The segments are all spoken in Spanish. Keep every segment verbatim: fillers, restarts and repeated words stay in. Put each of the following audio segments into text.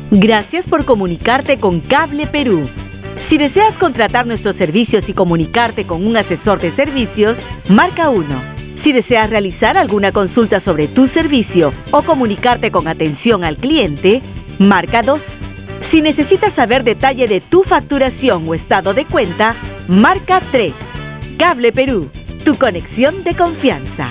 Gracias por comunicarte con Cable Perú. Si deseas contratar nuestros servicios y comunicarte con un asesor de servicios, marca uno. Si deseas realizar alguna consulta sobre tu servicio o comunicarte con atención al cliente, marca dos. Si necesitas saber detalle de tu facturación o estado de cuenta, marca tres. Cable Perú, tu conexión de confianza.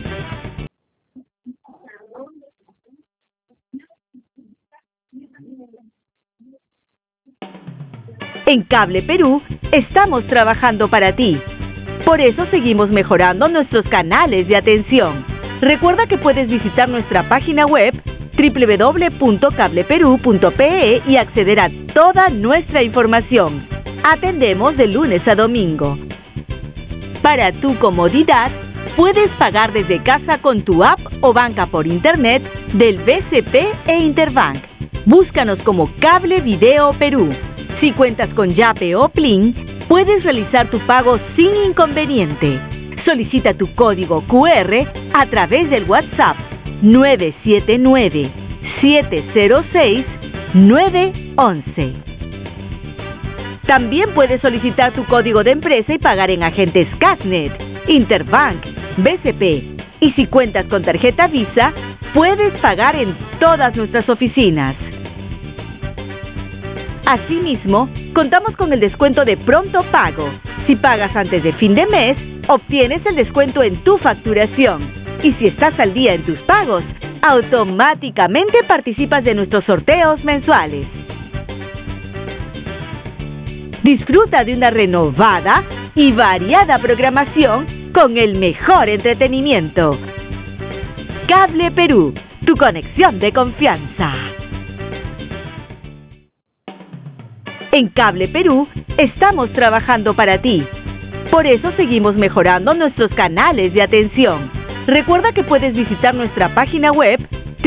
En Cable Perú estamos trabajando para ti. Por eso seguimos mejorando nuestros canales de atención. Recuerda que puedes visitar nuestra página web doble u doble u doble u punto cable perú punto pe e y acceder a toda nuestra información. Atendemos de lunes a domingo. Para tu comodidad, puedes pagar desde casa con tu app o banca por internet del B C P e Interbank. Búscanos como Cable Video Perú. Si cuentas con Yape o Plin, puedes realizar tu pago sin inconveniente. Solicita tu código cu erre a través del WhatsApp nueve siete nueve, siete cero seis, nueve once. También puedes solicitar tu código de empresa y pagar en agentes Casnet, Interbank, B C P. Y si cuentas con tarjeta Visa, puedes pagar en todas nuestras oficinas. Asimismo, contamos con el descuento de pronto pago. Si pagas antes de fin de mes, obtienes el descuento en tu facturación. Y si estás al día en tus pagos, automáticamente participas de nuestros sorteos mensuales. Disfruta de una renovada y variada programación con el mejor entretenimiento. Cable Perú, tu conexión de confianza. En Cable Perú estamos trabajando para ti. Por eso seguimos mejorando nuestros canales de atención. Recuerda que puedes visitar nuestra página web